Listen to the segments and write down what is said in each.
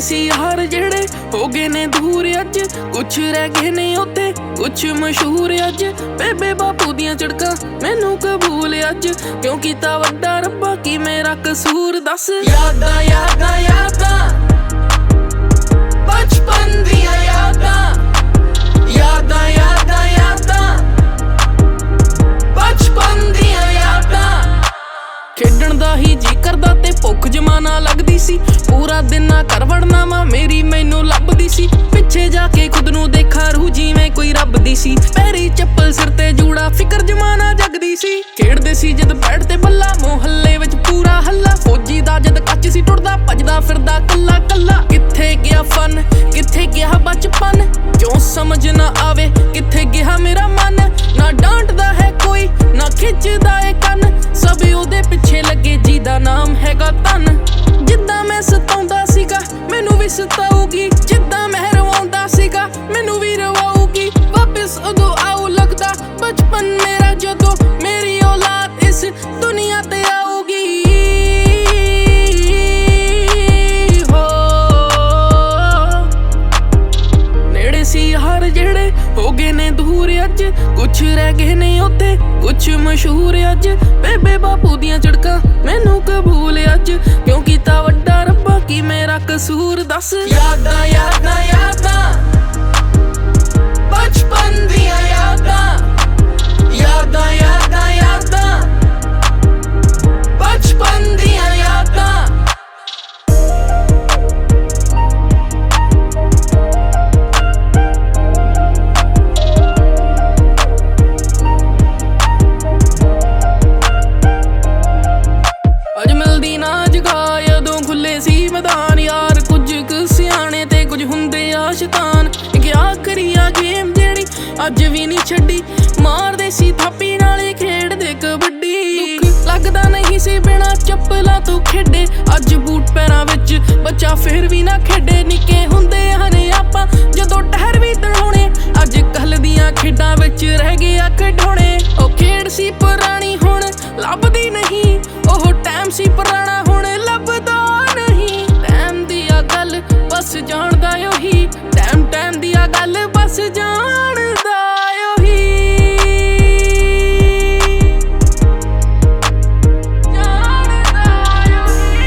ਸੀ ਯਾਰ ਜਿਹੜੇ ਹੋ ਗਏ ਨੇ ਦੂਰ ਅੱਜ, ਕੁਛ ਰਹਿ ਗਏ ਨੇ ਉੱਥੇ ਕੁਛ ਮਸ਼ਹੂਰ ਅੱਜ। ਬੇਬੇ ਬਾਪੂ ਦੀਆਂ ਝੜਕਾਂ ਮੈਨੂੰ ਕਬੂਲ ਅੱਜ, ਕਿਉਂ ਕੀਤਾ ਵੱਡਾ ਰੱਬਾ ਕੀ ਮੇਰਾ ਕਸੂਰ ਦੱਸ। ਯਾਦਾਂ ਯਾਦਾਂ ਯਾਦਾਂ ਬਚਪਨ ਦੀਆਂ ਯਾਦਾਂ, ਯਾਦਾਂ ਯਾਦਾਂ ਯਾਦਾਂ ਬਚਪਨ ਦੀਆਂ ਯਾਦਾਂ। ਖੇਡਣ ਦਾ ਹੀ ਜੀ ਕਰਦਾ ਤੇ ਭੁੱਖ ਜਮਾਨਾ ਲੱਗਦੀ ਸੀ, ਪੂਰਾ ਦਿਨ ਨਾ ਘਰ ਵੜਨਾ ਮਾਂ ਮੇਰੀ ਮੈਨੂੰ ਲੱਭਦੀ ਸੀ। ਪਿੱਛੇ ਜਾ ਕੇ ਖੁਦ ਨੂੰ ਦੇਖਾਂ ਰੂਹ ਜਿਵੇਂ ਕੋਈ ਰੱਬ ਦੀ ਸੀ, ਪੈਰੀ ਚੱਪਲ ਸਿਰ ਤੇ ਜੂੜਾ ਫਿਕਰ ਜਮਾਨਾ ਜਗਦੀ ਸੀ। ਖੇਡਦੇ ਸੀ ਜਦ ਬੈਠ ਤੇ ਬੱਲਾ ਮੁਹੱਲੇ ਵਿੱਚ ਪੂਰਾ ਹੱਲਾ, ਫੌਜੀ ਦਾ ਜਦ ਕੱਚ ਸੀ ਟੁੱਟਦਾ ਭੱਜਦਾ ਫਿਰਦਾ ਕੱਲਾ ਕੱਲਾ। ਕਿੱਥੇ ਗਿਆ ਫਨ ਕਿੱਥੇ ਗਿਆ ਬਚਪਨ, ਕਿਉਂ ਸਮਝ ਨਾ ਆਵੇ ਕਿੱਥੇ ਗਿਆ ਮੇਰਾ ਮਨ। ਨਾ ਡਾਂਟਦਾ ਹੈ ਕੋਈ ਨਾ ਖਿੱਚਦਾ ਏ ਕੰਨ, ਸਭ ਉਹਦੇ ਪਿੱਛੇ ਲੱਗੇ ਜਿਹਦਾ ਨਾਮ ਹੈਗਾ ਧਨ। ਜਿੱਦਾਂ ਮੈਂ ਸਤਾਉਂਦਾ ਸੀਗਾ ਮੈਨੂੰ ਵੀ ਸਤਾਊਗੀ, ਜਿੱਦਾਂ ਮੈਂ ਰਵਾਉਂਦਾ ਸੀਗਾ ਮੈਨੂੰ ਵੀ ਰਵਾਊਗੀ। ਵਾਪਿਸ ਉਦੋਂ ਆਉ ਲੱਗਦਾ ਬਚਪਨ ਮੇਰਾ, ਜਦੋਂ ਮੇਰੀ ਔਲਾਦ ਇਸ ਦੁਨੀਆ ਤੇ ਆਊਗੀ। ਹੋ ਨੇੜੇ ਸੀ ਯਾਰ ਜਿਹੜੇ ਹੋ ਗਏ ਨੇ ਦੂਰ ਅੱਜ, ਕੁਛ ਰਹਿ ਗਏ ਨੇ ਉੱਥੇ ਕੁਛ ਮਸ਼ਹੂਰ ਅੱਜ। ਬੇਬੇ ਬਾਪੂ ਦੀਆਂ ਝੜਕਾਂ ਮੈਨੂੰ ਕਬੂਲ ਅੱਜ, ਕਿਉਂ ਕੀਤਾ ਵੱਡਾ ਰੱਬਾ ਕੀ ਮੇਰਾ ਕਸੂਰ ਦੱਸ। ਯਾਦਾਂ ਯਾਦਾਂ ਯਾਦਾਂ ਬਚਪਨ ਦੀਆਂ ਯਾਦਾਂ, ਯਾਦਾਂ ਯਾਦਾਂ ਯਾਦਾਂ ਬਚਪਨ ਦੀਆਂ ਯਾਦਾਂ। ਅੱਜ ਮਿਲਦੀ ਨਾ ਜਗ੍ਹਾ ਜਦੋਂ ਖੁੱਲੇ ਸੀ ਮੈਦਾਨ ਯਾਰ, ਕੁਝ ਕੁ ਸਿਆਣੇ ਤੇ ਕੁਝ ਹੁੰਦੇ ਆ ਸ਼ੈਤਾਨ। ਕਿਆ ਕਰੀਆ ਗੇਮ ਜਿਹੜੀ ਅੱਜ ਵੀ ਨਹੀਂ ਛੱਡੀ, ਮਾਰਦੇ ਸੀ ਥਾਪੀ ਨਾਲੇ ਖੇਡਦੇ ਕਬੱਡੀ। ਦੁੱਖ ਲੱਗਦਾ ਨਹੀਂ ਸੀ ਬਿਨਾਂ ਚੱਪਲਾਂ ਤੋਂ ਖੇਡੇ, ਅੱਜ ਬੂਟ ਪੈਰਾਂ ਵਿੱਚ ਬੱਚਾ ਫੇਰ ਵੀ ਨਾ ਖੇਡੇ। ਨਿੱਕੇ ਹੁੰਦੇ ਹਨ ਆਪਾਂ ਜਦੋਂ ਟਹਿਰ ਵੀ ਤੜਾਉਣੇ, ਅੱਜ ਕੱਲ ਦੀਆਂ ਖੇਡਾਂ ਵਿੱਚ ਰਹਿ ਗਿਆ ਖਿਡੌਣੇ। ਉਹ ਖੇਡ ਸੀ ਪੁਰਾਣੀ ਹੁਣ ਲੱਭਦੀ ਨਹੀਂ, ਉਹ ਟਾਈਮ ਸੀ ਪੁਰਾਣਾ ਹੁਣ ਲੱਭਦਾ ਨਹੀਂ। ਟਾਈਮ ਦੀ ਆ ਗੱਲ ਬਸ ਜਾਣਦਾ ਉਹੀ, ਟਾਈਮ ਟਾਈਮ ਦੀ ਆ ਗੱਲ ਬਸ ਜਾਣਦਾ ਉਹੀ, ਜਾਣਦਾ ਉਹੀ।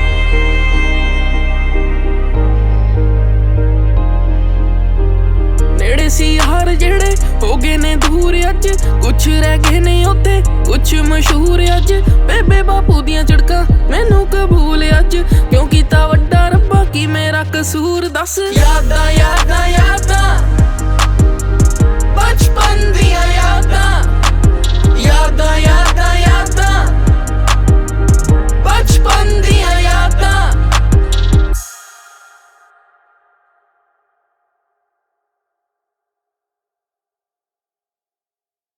ਨੇੜੇ ਸੀ ਯਾਰ ਜਿਹੜੇ ਹੋ ਗਏ ਨੇ ਦੂਰ ਅੱਜ, ਕੁਛ ਰਹਿ ਗਏ ਨੇ ਉੱਥੇ ਕੁਛ ਮਸ਼ਹੂਰ ਅੱਜ। ਬੇਬੇ ਬਾਪੂ ਦੀਆਂ ਝੜਕਾਂ ਮੈਨੂੰ ਕਬੂਲ ਅੱਜ, ਕਿਉਂ ਕੀਤਾ ਵੱਡਾ ਰੱਬਾ ਕੀ ਮੇਰਾ ਕਸੂਰ ਦੱਸ। ਯਾਦਾਂ ਯਾਦਾਂ